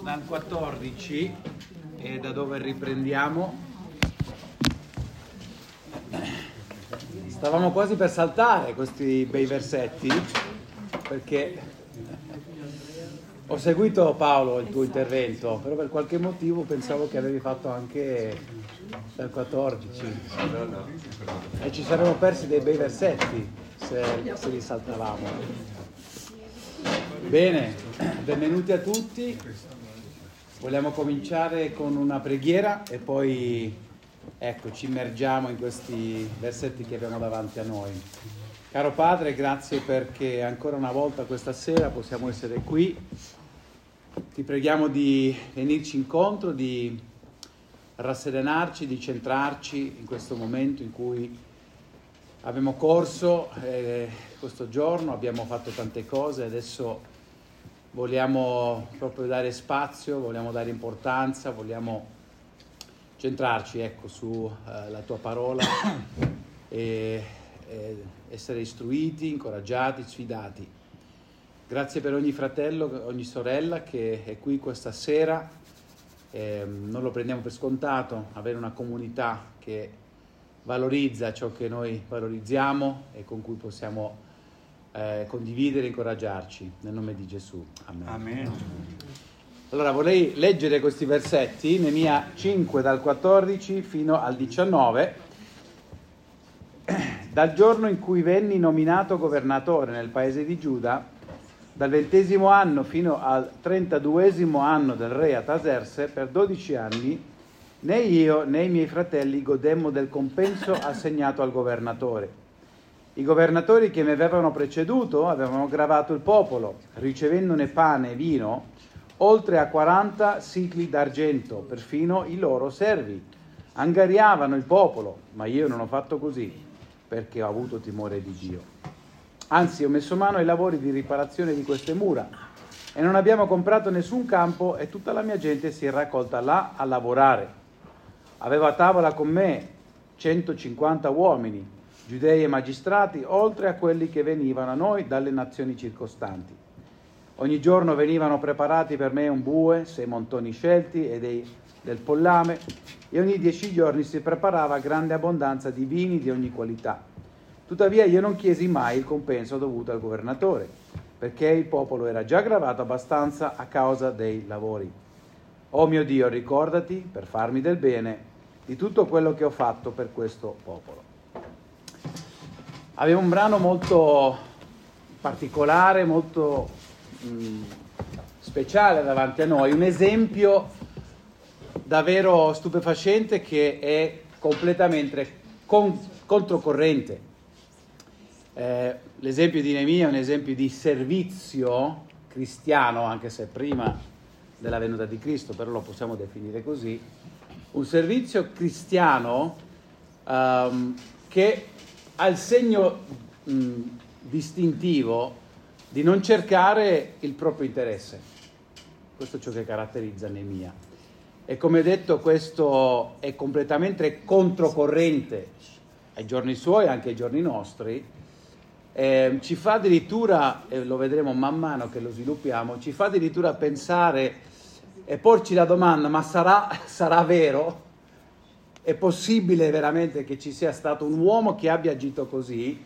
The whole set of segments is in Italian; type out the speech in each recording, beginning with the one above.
dal 14 e da dove riprendiamo. Stavamo quasi per saltare questi bei versetti perché ho seguito, Paolo, il tuo intervento, però per qualche motivo pensavo che avevi fatto anche dal 14 e ci saremmo persi dei bei versetti se li saltavamo. Bene, benvenuti a tutti. Vogliamo cominciare con una preghiera e poi ci immergiamo in questi versetti che abbiamo davanti a noi. Caro Padre, grazie perché ancora una volta questa sera possiamo essere qui. Ti preghiamo di venirci incontro, di rasserenarci, di centrarci in questo momento in cui abbiamo corso questo giorno, abbiamo fatto tante cose, adesso vogliamo proprio dare spazio, vogliamo dare importanza, vogliamo centrarci sulla tua parola e essere istruiti, incoraggiati, sfidati. Grazie per ogni fratello, ogni sorella che è qui questa sera. Non lo prendiamo per scontato, avere una comunità che valorizza ciò che noi valorizziamo e con cui possiamo condividere e incoraggiarci. Nel nome di Gesù. Amen. Amen. Allora vorrei leggere questi versetti, Neemia 5 dal 14 fino al 19. Dal giorno in cui venni nominato governatore nel paese di Giuda, dal 20° anno fino al 32° anno del re Artaserse, per 12 anni, né io né i miei fratelli godemmo del compenso assegnato al governatore. I governatori che mi avevano preceduto avevano gravato il popolo, ricevendone pane e vino, oltre a 40 sicli d'argento, perfino i loro servi. Angariavano il popolo, ma io non ho fatto così, perché ho avuto timore di Dio. Anzi, ho messo mano ai lavori di riparazione di queste mura, e non abbiamo comprato nessun campo, e tutta la mia gente si è raccolta là a lavorare. Avevo a tavola con me 150 uomini, giudei e magistrati, oltre a quelli che venivano a noi dalle nazioni circostanti. Ogni giorno venivano preparati per me un bue, 6 montoni scelti e del pollame, e ogni 10 giorni si preparava grande abbondanza di vini di ogni qualità. Tuttavia io non chiesi mai il compenso dovuto al governatore, perché il popolo era già gravato abbastanza a causa dei lavori. Oh mio Dio, ricordati, per farmi del bene, di tutto quello che ho fatto per questo popolo. Abbiamo un brano molto particolare, molto speciale davanti a noi, un esempio davvero stupefacente che è completamente controcorrente. L'esempio di Neemia è un esempio di servizio cristiano, anche se prima della venuta di Cristo, però lo possiamo definire così, un servizio cristiano che ha il segno distintivo di non cercare il proprio interesse. Questo è ciò che caratterizza Neemia. E come detto, questo è completamente controcorrente ai giorni suoi, anche ai giorni nostri. Ci fa addirittura, e lo vedremo man mano che lo sviluppiamo, ci fa addirittura pensare e porci la domanda: ma sarà vero? È possibile veramente che ci sia stato un uomo che abbia agito così,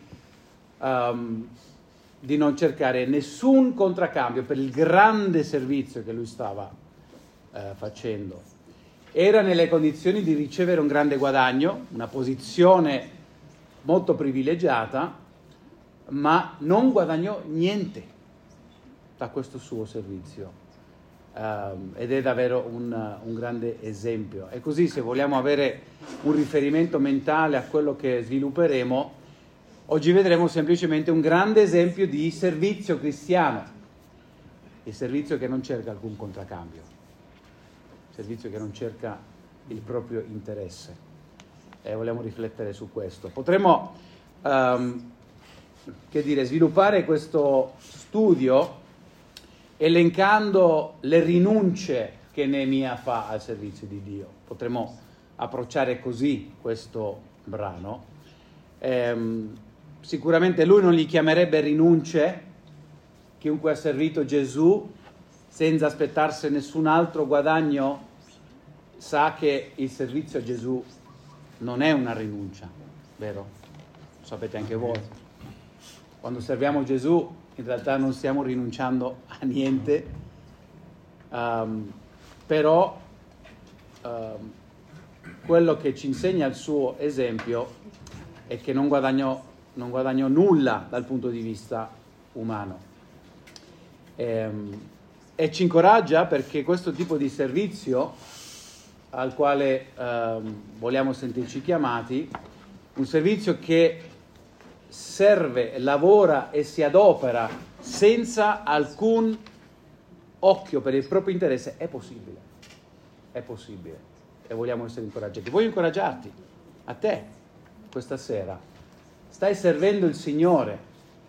di non cercare nessun contraccambio per il grande servizio che lui stava facendo? Era nelle condizioni di ricevere un grande guadagno, una posizione molto privilegiata, ma non guadagnò niente da questo suo servizio. Ed è davvero un grande esempio. E così, se vogliamo avere un riferimento mentale a quello che svilupperemo, oggi vedremo semplicemente un grande esempio di servizio cristiano, il servizio che non cerca alcun contraccambio, il servizio che non cerca il proprio interesse. E vogliamo riflettere su questo. Potremmo sviluppare questo studio elencando le rinunce che Neemia fa al servizio di Dio. Potremmo approcciare così questo brano. Sicuramente lui non li chiamerebbe rinunce. Chiunque ha servito Gesù senza aspettarsi nessun altro guadagno, sa che il servizio a Gesù non è una rinuncia, vero? Lo sapete anche voi. Quando serviamo Gesù in realtà non stiamo rinunciando a niente, però quello che ci insegna il suo esempio è che non guadagno nulla dal punto di vista umano. E ci incoraggia perché questo tipo di servizio al quale vogliamo sentirci chiamati, un servizio che serve, lavora e si adopera senza alcun occhio per il proprio interesse, è possibile e vogliamo essere incoraggiati. Voglio incoraggiarti, a te, questa sera. Stai servendo il Signore,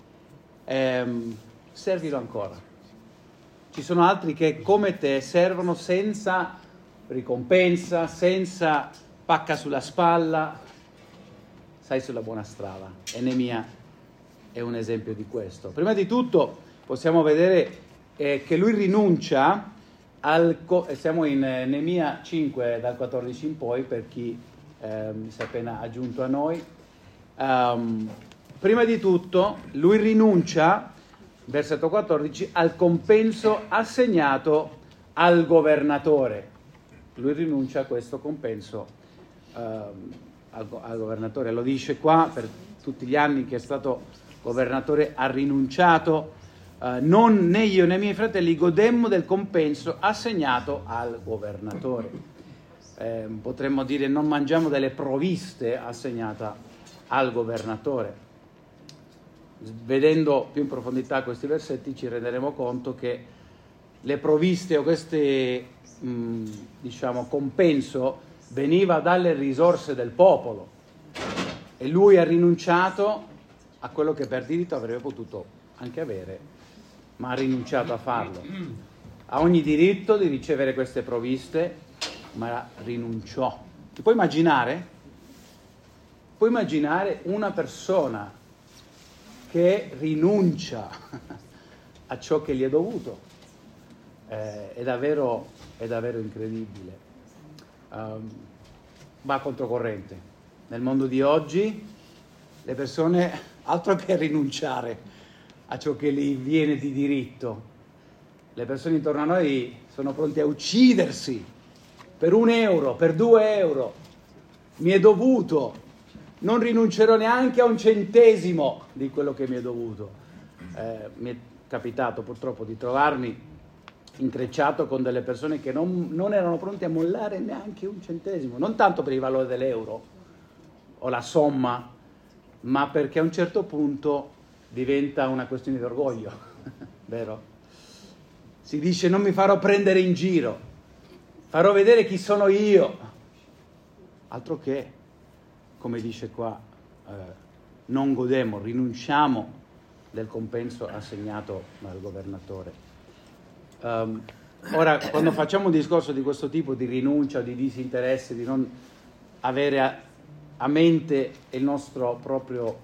servilo ancora. Ci sono altri che come te servono senza ricompensa, senza pacca sulla spalla. Sei sulla buona strada, e Neemia è un esempio di questo. Prima di tutto possiamo vedere che lui rinuncia siamo in Neemia 5 dal 14 in poi, per chi si è appena aggiunto a noi. Prima di tutto lui rinuncia, versetto 14, al compenso assegnato al governatore. Lui rinuncia a questo compenso al governatore. Lo dice qua: per tutti gli anni che è stato governatore ha rinunciato. Né io né i miei fratelli godemmo del compenso assegnato al governatore. Potremmo dire non mangiamo delle provviste assegnate al governatore. Vedendo più in profondità questi versetti ci renderemo conto che le provviste o queste compenso veniva dalle risorse del popolo, e lui ha rinunciato a quello che per diritto avrebbe potuto anche avere, ma ha rinunciato a farlo. Ha ogni diritto di ricevere queste provviste, ma rinunciò. Ti puoi immaginare? Puoi immaginare una persona che rinuncia a ciò che gli è dovuto? È davvero incredibile. Va controcorrente. Nel mondo di oggi le persone, altro che rinunciare a ciò che gli viene di diritto, le persone intorno a noi sono pronte a uccidersi per 1 euro, per 2 euro. Mi è dovuto, non rinuncerò neanche a 1 centesimo di quello che mi è dovuto. Mi è capitato purtroppo di trovarmi intrecciato con delle persone che non erano pronte a mollare neanche 1 centesimo, non tanto per il valore dell'euro o la somma, ma perché a un certo punto diventa una questione di orgoglio, vero? Si dice: non mi farò prendere in giro, farò vedere chi sono io. Altro che, come dice qua, non godemo, rinunciamo del compenso assegnato dal governatore. Ora, quando facciamo un discorso di questo tipo, di rinuncia, di disinteresse, di non avere a mente il nostro proprio,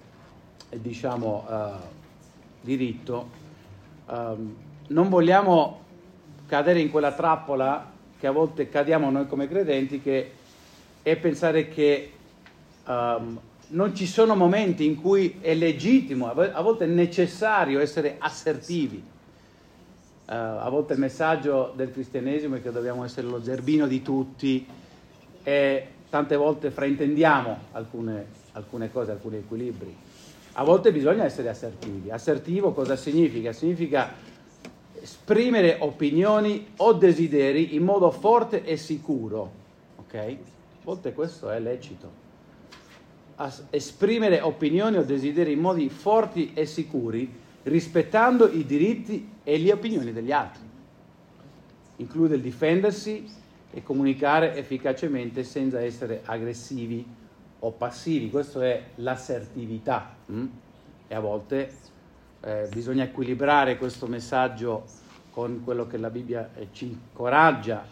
diritto, non vogliamo cadere in quella trappola che a volte cadiamo noi come credenti, che è pensare che non ci sono momenti in cui è legittimo, a volte è necessario essere assertivi. A volte il messaggio del cristianesimo è che dobbiamo essere lo zerbino di tutti, e tante volte fraintendiamo alcune cose, alcuni equilibri. A volte bisogna essere assertivi. Assertivo cosa significa? Significa esprimere opinioni o desideri in modo forte e sicuro, ok? A volte questo è lecito. Esprimere opinioni o desideri in modi forti e sicuri, rispettando i diritti e le opinioni degli altri. Include il difendersi e comunicare efficacemente senza essere aggressivi o passivi. Questo è l'assertività. E a volte bisogna equilibrare questo messaggio con quello che la Bibbia ci incoraggia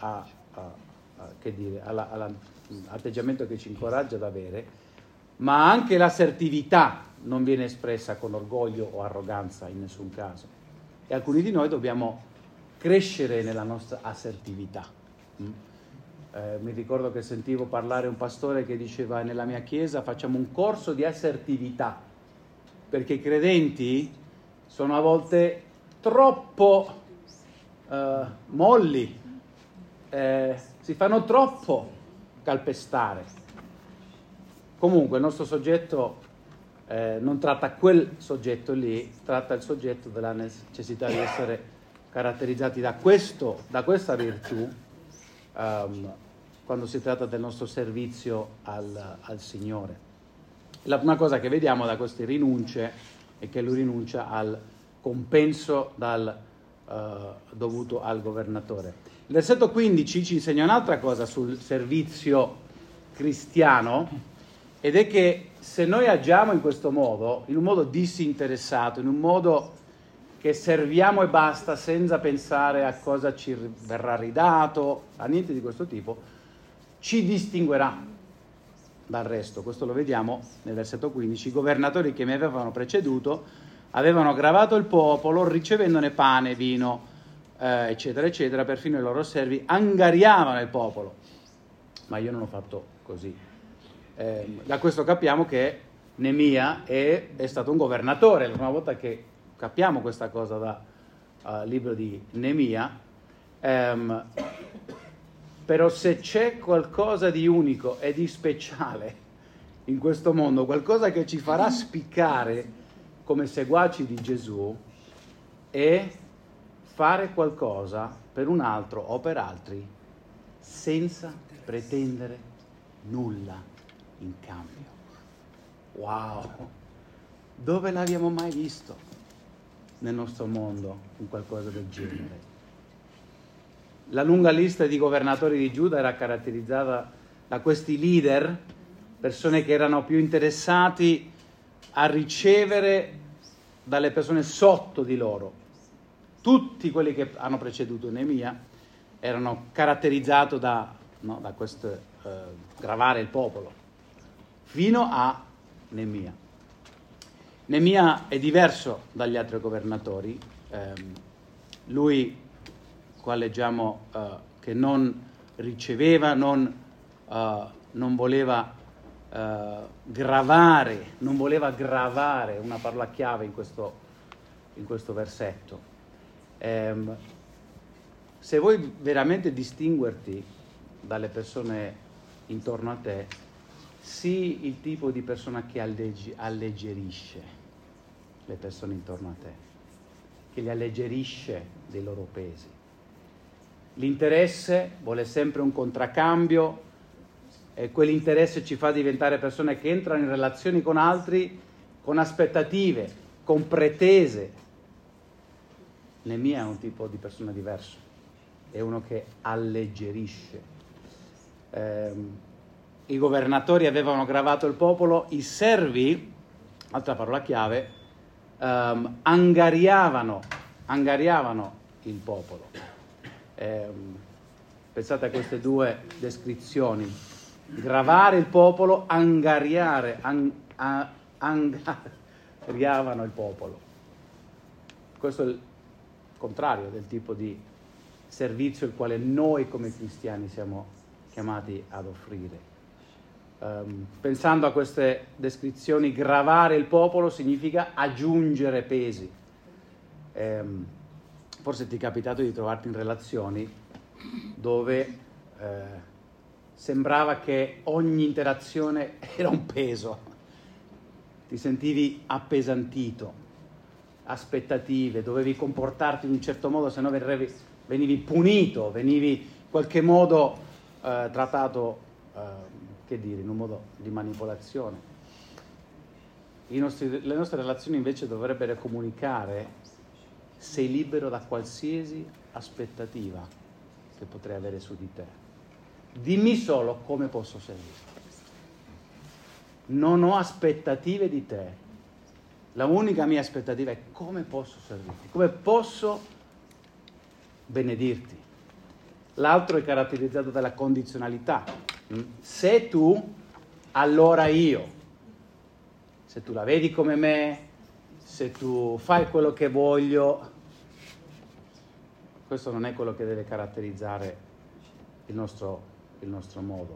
all'atteggiamento che ci incoraggia ad avere, ma anche l'assertività non viene espressa con orgoglio o arroganza in nessun caso. E alcuni di noi dobbiamo crescere nella nostra assertività. Mi ricordo che sentivo parlare un pastore che diceva: nella mia chiesa facciamo un corso di assertività, perché i credenti sono a volte troppo molli, si fanno troppo calpestare. Comunque il nostro soggetto non tratta quel soggetto lì, tratta il soggetto della necessità di essere caratterizzati da questa virtù quando si tratta del nostro servizio al Signore. Una cosa che vediamo da queste rinunce è che lui rinuncia al compenso dovuto al governatore. Il versetto 15 ci insegna un'altra cosa sul servizio cristiano, ed è che se noi agiamo in questo modo, in un modo disinteressato, in un modo che serviamo e basta, senza pensare a cosa ci verrà ridato, a niente di questo tipo, ci distinguerà dal resto. Questo lo vediamo nel versetto 15. I governatori che mi avevano preceduto avevano gravato il popolo, ricevendone pane, vino, eccetera, eccetera, perfino i loro servi angariavano il popolo. Ma io non ho fatto così. Da questo capiamo che Neemia è stato un governatore. È la prima volta che capiamo questa cosa dal libro di Neemia. Però se c'è qualcosa di unico e di speciale in questo mondo, qualcosa che ci farà spiccare come seguaci di Gesù, è fare qualcosa per un altro o per altri senza pretendere nulla in cambio. Wow! Dove l'abbiamo mai visto nel nostro mondo un qualcosa del genere? La lunga lista di governatori di Giuda era caratterizzata da questi leader, persone che erano più interessati a ricevere dalle persone sotto di loro. Tutti quelli che hanno preceduto Neemia erano caratterizzati da questo gravare il popolo, fino a Neemia. Neemia è diverso dagli altri governatori. Lui, qua leggiamo che non riceveva, non voleva gravare, una parola chiave in questo versetto. Se vuoi veramente distinguerti dalle persone intorno a te, sii il tipo di persona che alleggerisce le persone intorno a te, che li alleggerisce dei loro pesi. L'interesse vuole sempre un contraccambio, e quell'interesse ci fa diventare persone che entrano in relazioni con altri con aspettative, con pretese. Neemia è un tipo di persona diverso, è uno che alleggerisce. I governatori avevano gravato il popolo, i servi, altra parola chiave, angariavano il popolo. Pensate a queste due descrizioni: gravare il popolo, angariavano il popolo. Questo è il contrario del tipo di servizio il quale noi come cristiani siamo chiamati ad offrire. Pensando a queste descrizioni, gravare il popolo significa aggiungere pesi. Forse ti è capitato di trovarti in relazioni dove sembrava che ogni interazione era un peso, ti sentivi appesantito, aspettative, dovevi comportarti in un certo modo, se no venivi punito, venivi in qualche modo trattato, in un modo di manipolazione. Le nostre relazioni invece dovrebbero comunicare: sei libero da qualsiasi aspettativa che potrei avere su di te. Dimmi solo come posso servirti. Non ho aspettative di te. La unica mia aspettativa è come posso servirti, come posso benedirti. L'altro è caratterizzato dalla condizionalità. Se tu, allora io. Se tu la vedi come me, se tu fai quello che voglio. questo non è quello che deve caratterizzare il nostro modo.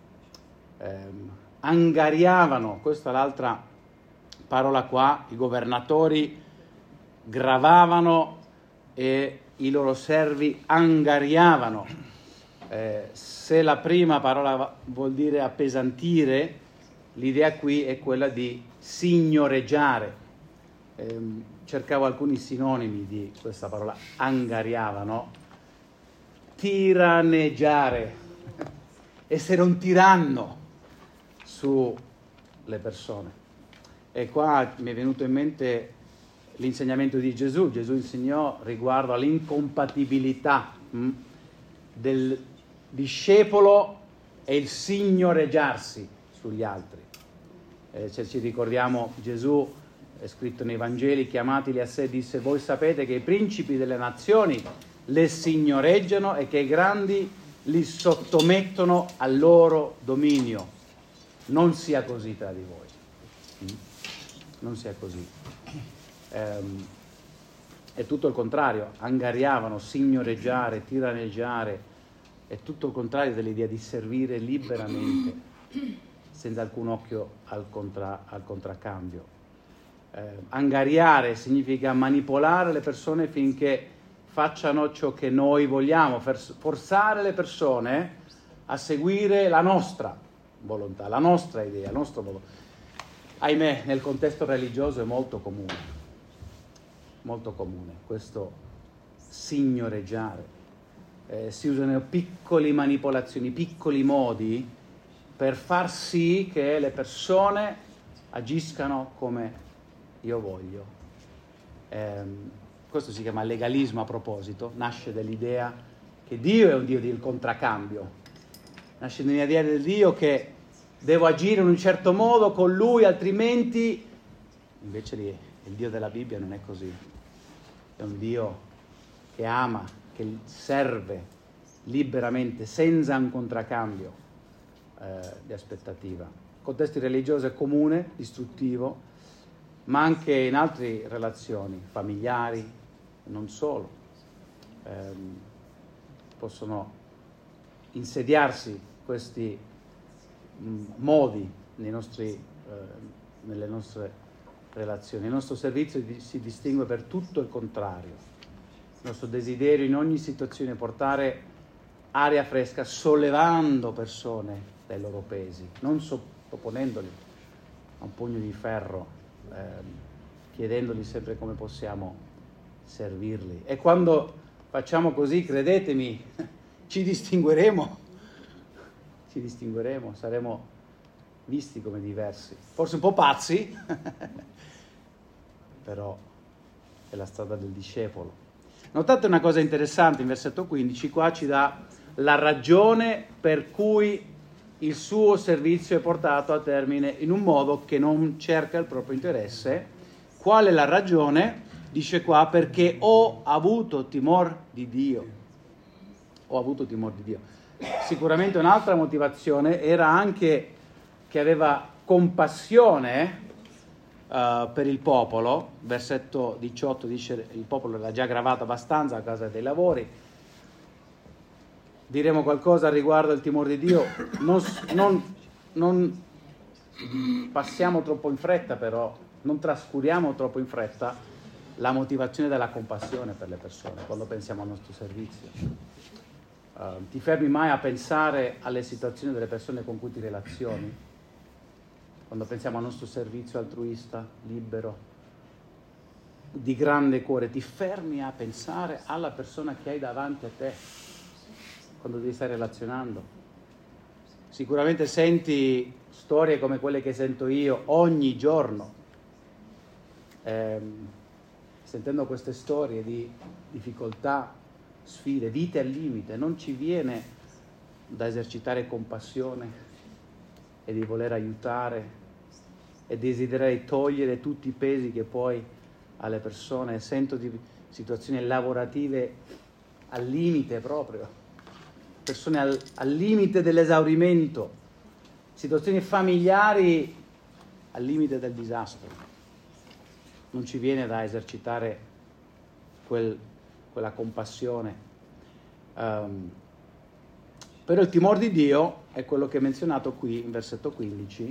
Angariavano, questa è l'altra parola qua, i governatori gravavano e i loro servi angariavano. Se la prima parola vuol dire appesantire, l'idea qui è quella di signoreggiare. Cercavo alcuni sinonimi di questa parola angariavano. Tiranneggiare, essere un tiranno sulle persone. E qua mi è venuto in mente l'insegnamento di Gesù. Gesù insegnò riguardo all'incompatibilità del discepolo e il signoreggiarsi sugli altri. Se ci ricordiamo, Gesù, è scritto nei Vangeli, chiamatili a sé, disse: voi sapete che i principi delle nazioni le signoreggiano e che i grandi li sottomettono al loro dominio. Non sia così tra di voi. Non sia così. È tutto il contrario. Angariavano, signoreggiare, tiranneggiare. È tutto il contrario dell'idea di servire liberamente, senza alcun occhio al contraccambio. Angariare significa manipolare le persone finché facciano ciò che noi vogliamo, forzare le persone a seguire la nostra volontà, la nostra idea, il nostro modo. Ahimè, nel contesto religioso è molto comune questo signoreggiare. Si usano piccole manipolazioni, piccoli modi per far sì che le persone agiscano come io voglio. Questo si chiama legalismo a proposito, nasce dall'idea che Dio è un Dio del contraccambio, nasce dall'idea del Dio che devo agire in un certo modo con Lui, altrimenti... Invece il Dio della Bibbia non è così, è un Dio che ama, che serve liberamente, senza un contraccambio di aspettativa. Il contesto religioso è comune, distruttivo, ma anche in altre relazioni, familiari, non solo. Possono insediarsi questi modi nelle nostre relazioni. Il nostro servizio si distingue per tutto il contrario. Il nostro desiderio in ogni situazione è portare aria fresca, sollevando persone dai loro pesi, non sottoponendoli a un pugno di ferro, chiedendogli sempre come possiamo servirli. E quando facciamo così, credetemi, ci distingueremo, saremo visti come diversi, forse un po' pazzi, però è la strada del discepolo. Notate una cosa interessante in versetto 15, qua ci dà la ragione per cui il suo servizio è portato a termine in un modo che non cerca il proprio interesse. Qual è la ragione? Dice qua: perché ho avuto timor di Dio. Ho avuto timor di Dio. Sicuramente un'altra motivazione era anche che aveva compassione per il popolo. Versetto 18 dice: il popolo era già gravato abbastanza a causa dei lavori. Diremo qualcosa riguardo al timore di Dio, non passiamo troppo in fretta, però non trascuriamo troppo in fretta la motivazione della compassione per le persone quando pensiamo al nostro servizio. Ti fermi mai a pensare alle situazioni delle persone con cui ti relazioni? Quando pensiamo al nostro servizio altruista, libero, di grande cuore, ti fermi a pensare alla persona che hai davanti a te quando ti stai relazionando? Sicuramente senti storie come quelle che sento io ogni giorno. Sentendo queste storie di difficoltà, sfide, vite al limite, non ci viene da esercitare compassione e di voler aiutare e desiderare togliere tutti i pesi che poi alle persone. Sento di situazioni lavorative al limite proprio, persone al limite dell'esaurimento, situazioni familiari al limite del disastro. Non ci viene da esercitare quel quella compassione. Però il timore di Dio è quello che è menzionato qui in versetto 15.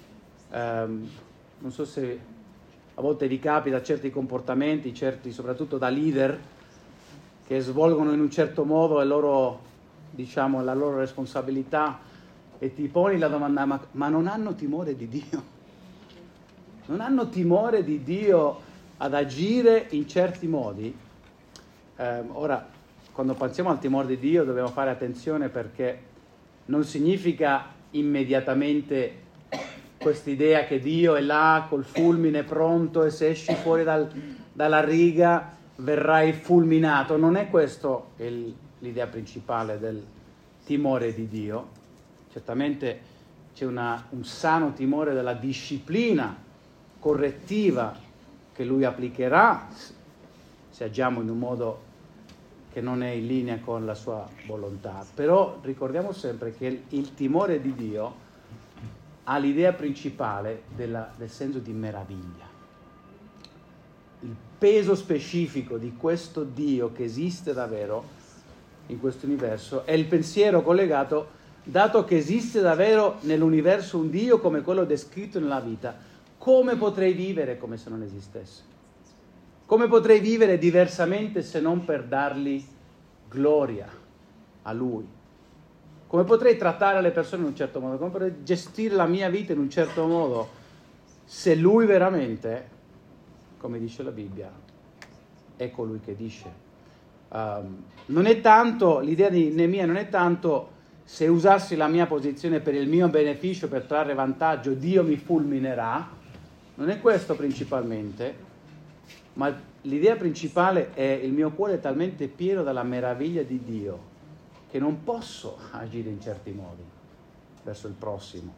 Non so se a volte vi capita certi comportamenti, certi soprattutto da leader, che svolgono in un certo modo la loro responsabilità, e ti poni la domanda, ma non hanno timore di Dio? Non hanno timore di Dio ad agire in certi modi? Ora, quando pensiamo al timore di Dio dobbiamo fare attenzione, perché non significa immediatamente quest'idea che Dio è là col fulmine pronto e se esci fuori dalla riga verrai fulminato. Non è questo l'idea principale del timore di Dio. Certamente c'è un sano timore della disciplina correttiva che Lui applicherà se agiamo in un modo che non è in linea con la sua volontà. Però ricordiamo sempre che il timore di Dio ha l'idea principale del senso di meraviglia. Il peso specifico di questo Dio che esiste davvero in questo universo è il pensiero collegato, dato che esiste davvero nell'universo un Dio come quello descritto nella vita, come potrei vivere come se non esistesse? Come potrei vivere diversamente se non per dargli gloria a Lui? Come potrei trattare le persone in un certo modo? Come potrei gestire la mia vita in un certo modo se Lui veramente, come dice la Bibbia, è colui che dice? Non è tanto, l'idea di Neemia non è tanto se usassi la mia posizione per il mio beneficio, per trarre vantaggio, Dio mi fulminerà. Non è questo principalmente, ma l'idea principale è il mio cuore è talmente pieno dalla meraviglia di Dio che non posso agire in certi modi verso il prossimo.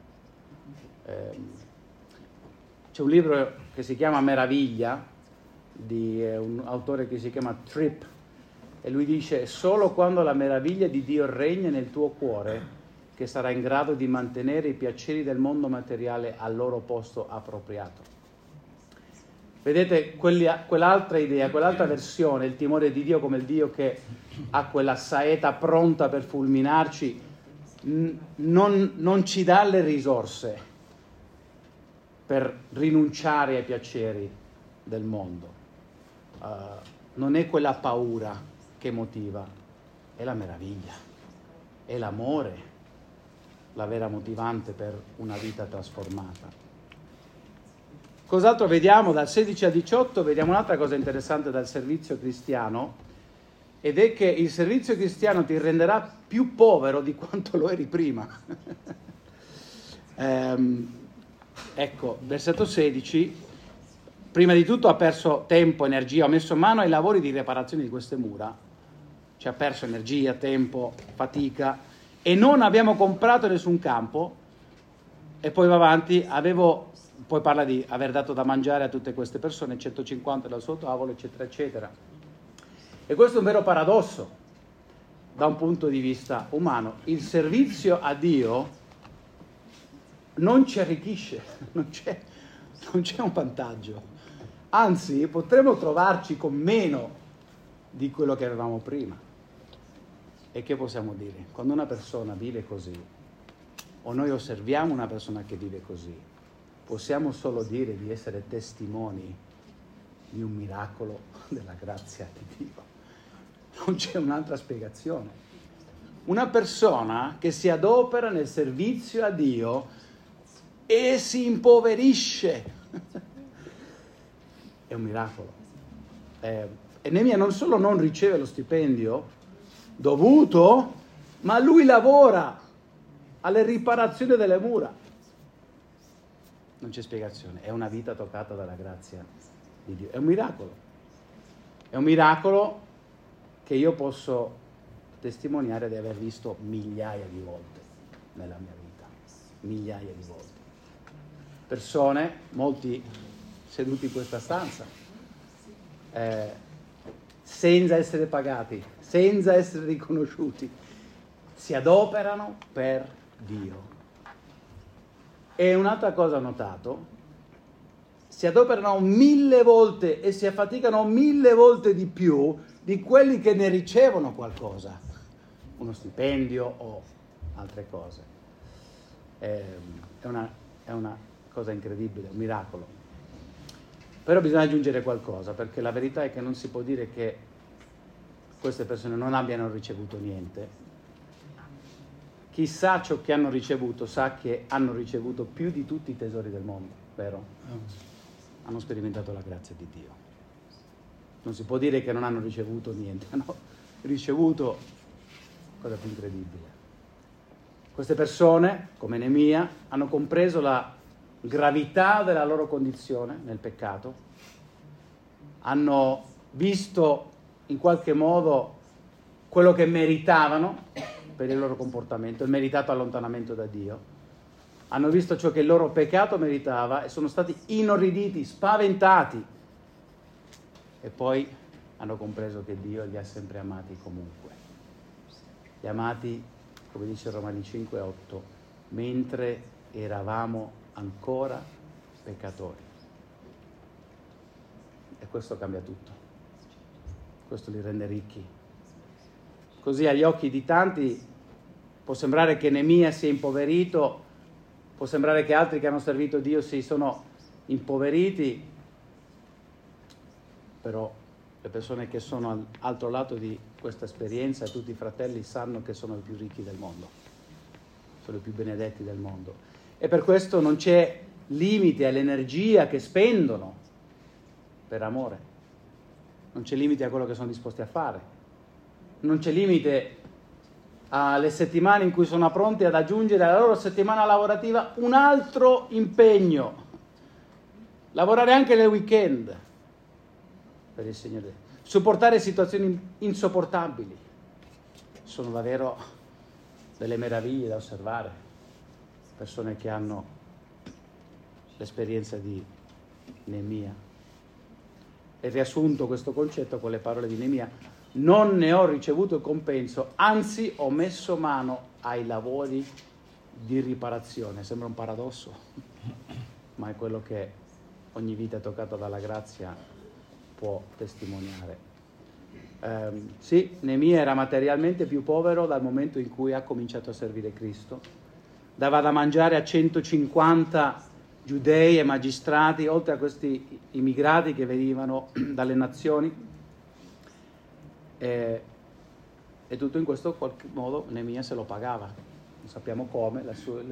C'è un libro che si chiama Meraviglia, di un autore che si chiama Tripp, e lui dice: solo quando la meraviglia di Dio regna nel tuo cuore che sarai in grado di mantenere i piaceri del mondo materiale al loro posto appropriato. Vedete, quell'altra idea, quell'altra versione, il timore di Dio come il Dio che ha quella saeta pronta per fulminarci, non ci dà le risorse per rinunciare ai piaceri del mondo. Non è quella paura che motiva, è la meraviglia, è l'amore la vera motivante per una vita trasformata. Cos'altro vediamo? Dal 16 al 18 vediamo un'altra cosa interessante dal servizio cristiano, ed è che il servizio cristiano ti renderà più povero di quanto lo eri prima. Ecco, versetto 16: prima di tutto ha perso tempo, energia, ha messo mano ai lavori di riparazione di queste mura, cioè ha perso energia, tempo, fatica, e non abbiamo comprato nessun campo. E poi va avanti, poi parla di aver dato da mangiare a tutte queste persone, 150 dal suo tavolo, eccetera, eccetera. E questo è un vero paradosso da un punto di vista umano. Il servizio a Dio non ci arricchisce, non c'è un vantaggio. Anzi, potremmo trovarci con meno di quello che avevamo prima. E che possiamo dire? Quando una persona vive così, o noi osserviamo una persona che vive così, possiamo solo dire di essere testimoni di un miracolo della grazia di Dio. Non c'è un'altra spiegazione. Una persona che si adopera nel servizio a Dio e si impoverisce è un miracolo. E Neemia non solo non riceve lo stipendio dovuto, ma lui lavora alle riparazioni delle mura. Non c'è spiegazione, è una vita toccata dalla grazia di Dio. È un miracolo. È un miracolo che io posso testimoniare di aver visto migliaia di volte nella mia vita. Migliaia di volte. Persone, molti seduti in questa stanza, senza essere pagati, senza essere riconosciuti, si adoperano per Dio. E un'altra cosa ho notato, si adoperano 1000 volte e si affaticano 1000 volte di più di quelli che ne ricevono qualcosa, uno stipendio o altre cose. È una cosa incredibile, un miracolo. Però bisogna aggiungere qualcosa, perché la verità è che non si può dire che queste persone non abbiano ricevuto niente. Chi sa ciò che hanno ricevuto sa che hanno ricevuto più di tutti i tesori del mondo, vero? Hanno sperimentato la grazia di Dio. Non si può dire che non hanno ricevuto niente, hanno ricevuto cosa più incredibile. Queste persone, come Neemia, hanno compreso la gravità della loro condizione nel peccato, hanno visto in qualche modo quello che meritavano per il loro comportamento, il meritato allontanamento da Dio. Hanno visto ciò che il loro peccato meritava e sono stati inorriditi, spaventati. E poi hanno compreso che Dio li ha sempre amati comunque. Li ha amati, come dice Romani 5,8, mentre eravamo ancora peccatori. E questo cambia tutto. Questo li rende ricchi. Così agli occhi di tanti può sembrare che Neemia sia impoverito, può sembrare che altri che hanno servito Dio si sono impoveriti, però le persone che sono all'altro lato di questa esperienza, tutti i fratelli, sanno che sono i più ricchi del mondo, sono i più benedetti del mondo. E per questo non c'è limite all'energia che spendono per amore, non c'è limite a quello che sono disposti a fare, non c'è limite alle settimane in cui sono pronti ad aggiungere alla loro settimana lavorativa un altro impegno, lavorare anche nel weekend per il Signore, sopportare situazioni insopportabili. Sono davvero delle meraviglie da osservare, persone che hanno l'esperienza di Neemia. E riassunto questo concetto con le parole di Neemia: non ne ho ricevuto il compenso, anzi ho messo mano ai lavori di riparazione. Sembra un paradosso, ma è quello che ogni vita toccata dalla grazia può testimoniare. Sì, Neemia era materialmente più povero dal momento in cui ha cominciato a servire Cristo. Dava da mangiare a 150 giudei e magistrati, oltre a questi immigrati che venivano dalle nazioni. E tutto in questo qualche modo Neemia se lo pagava, non sappiamo come,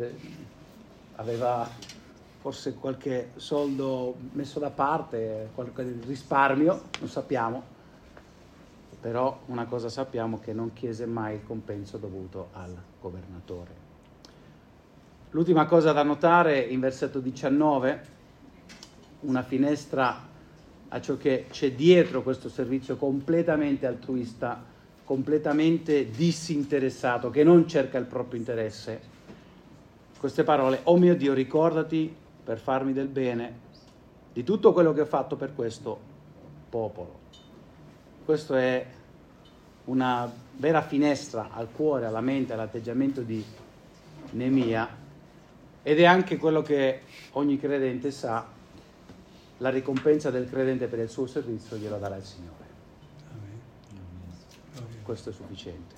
aveva forse qualche soldo messo da parte, qualche risparmio, non sappiamo, però una cosa sappiamo, che non chiese mai il compenso dovuto al governatore. L'ultima cosa da notare in versetto 19, una finestra a ciò che c'è dietro questo servizio completamente altruista, completamente disinteressato, che non cerca il proprio interesse. Queste parole: oh mio Dio, ricordati per farmi del bene di tutto quello che ho fatto per questo popolo. Questo è una vera finestra al cuore, alla mente, all'atteggiamento di Neemia, ed è anche quello che ogni credente sa: la ricompensa del credente per il suo servizio glielo darà il Signore. Questo è sufficiente.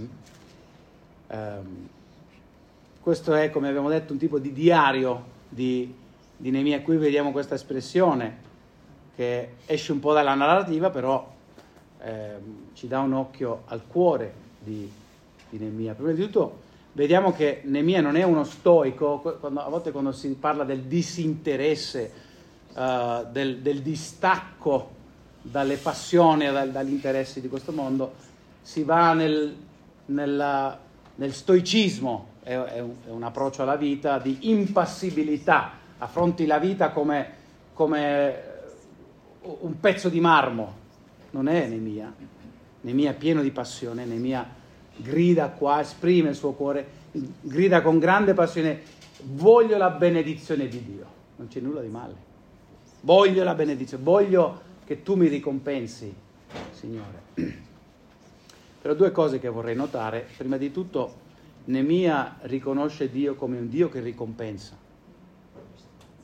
Questo è, come abbiamo detto, un tipo di diario di Neemia. Qui vediamo questa espressione che esce un po' dalla narrativa, però ci dà un occhio al cuore di Neemia. Prima di tutto vediamo che Neemia non è uno stoico. A volte quando si parla del disinteresse, del distacco dalle passioni e dagli interessi di questo mondo, si va nel stoicismo. È un approccio alla vita di impassibilità, affronti la vita come un pezzo di marmo. Non è Neemia. Neemia è pieno di passione, Neemia grida qua, esprime il suo cuore, grida con grande passione: voglio la benedizione di Dio. Non c'è nulla di male. Voglio la benedizione, voglio che tu mi ricompensi, Signore. Però due cose che vorrei notare. Prima di tutto, Neemia riconosce Dio come un Dio che ricompensa.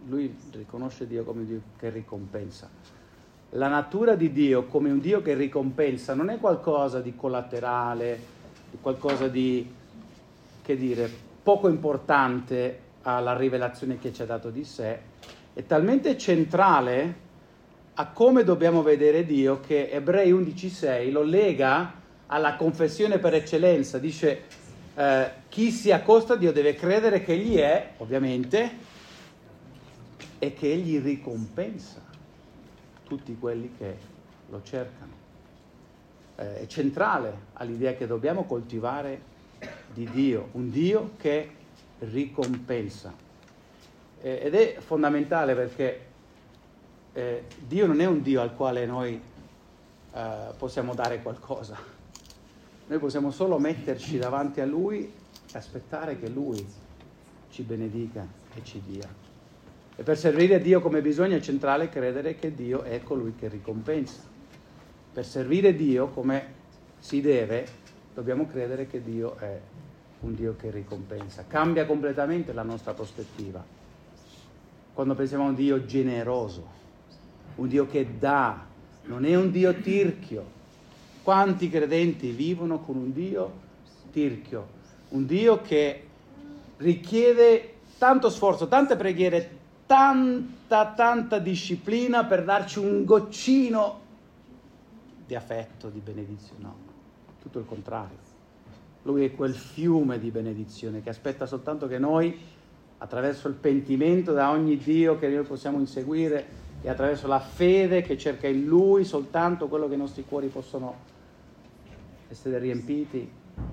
lui riconosce Dio come un Dio che ricompensa. La natura di Dio come un Dio che ricompensa non è qualcosa di collaterale, qualcosa di, che dire, poco importante alla rivelazione che ci ha dato di sé, è talmente centrale a come dobbiamo vedere Dio che Ebrei 11,6 lo lega alla confessione per eccellenza. Dice chi si accosta a Dio deve credere che Egli è, ovviamente, e che Egli ricompensa tutti quelli che lo cercano. È centrale all'idea che dobbiamo coltivare di Dio, un Dio che ricompensa. Ed è fondamentale perché Dio non è un Dio al quale noi possiamo dare qualcosa. Noi possiamo solo metterci davanti a Lui e aspettare che Lui ci benedica e ci dia. E per servire a Dio come bisogna è centrale credere che Dio è colui che ricompensa. Per servire Dio come si deve, dobbiamo credere che Dio è un Dio che ricompensa. Cambia completamente la nostra prospettiva. Quando pensiamo a un Dio generoso, un Dio che dà, non è un Dio tirchio. Quanti credenti vivono con un Dio tirchio? Un Dio che richiede tanto sforzo, tante preghiere, tanta disciplina per darci un goccino di affetto, di benedizione. No, tutto il contrario. Lui è quel fiume di benedizione che aspetta soltanto che noi, attraverso il pentimento da ogni Dio che noi possiamo inseguire e attraverso la fede che cerca in Lui soltanto quello che i nostri cuori possono essere riempiti,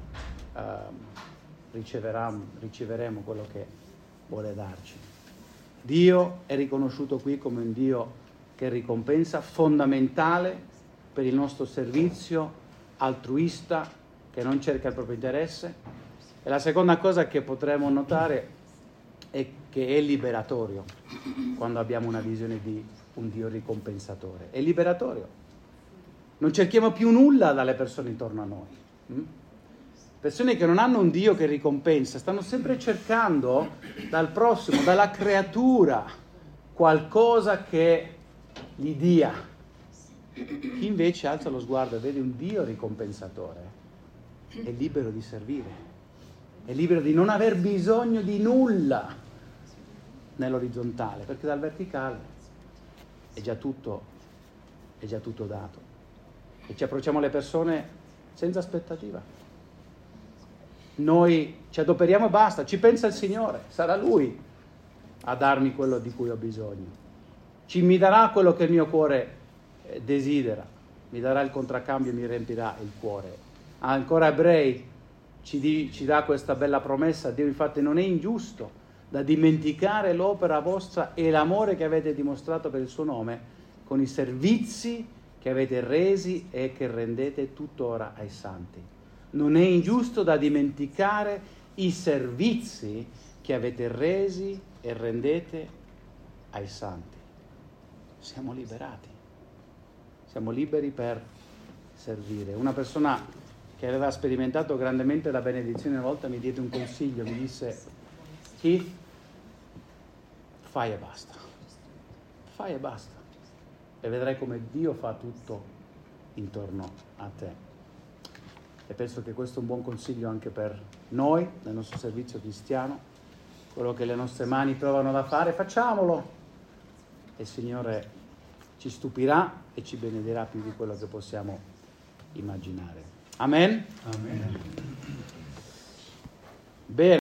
riceveremo quello che vuole darci. Dio è riconosciuto qui come un Dio che ricompensa, fondamentale per il nostro servizio altruista, che non cerca il proprio interesse. E la seconda cosa che potremo notare è che è liberatorio quando abbiamo una visione di un Dio ricompensatore. È liberatorio. Non cerchiamo più nulla dalle persone intorno a noi. Persone che non hanno un Dio che ricompensa, stanno sempre cercando dal prossimo, dalla creatura, qualcosa che gli dia. Chi invece alza lo sguardo e vede un Dio ricompensatore è libero di servire, è libero di non aver bisogno di nulla nell'orizzontale, perché dal verticale è già tutto dato. E ci approcciamo alle persone senza aspettativa. Noi ci adoperiamo e basta, ci pensa il Signore, sarà Lui a darmi quello di cui ho bisogno. Mi darà quello che il mio cuore desidera, mi darà il contraccambio e mi riempirà il cuore. Ancora Ebrei ci dà questa bella promessa: Dio infatti non è ingiusto da dimenticare l'opera vostra e l'amore che avete dimostrato per il suo nome con i servizi che avete resi e che rendete tuttora ai santi. Non è ingiusto da dimenticare i servizi che avete resi e rendete ai santi. Siamo liberati, siamo liberi per servire. Una persona che aveva sperimentato grandemente la benedizione una volta mi diede un consiglio, mi disse: Keith, fai e basta, fai e basta, e vedrai come Dio fa tutto intorno a te. E penso che questo è un buon consiglio anche per noi, nel nostro servizio cristiano. Quello che le nostre mani trovano da fare, facciamolo, e il Signore ci stupirà e ci benedirà più di quello che possiamo immaginare. Amen? Amen. Bene.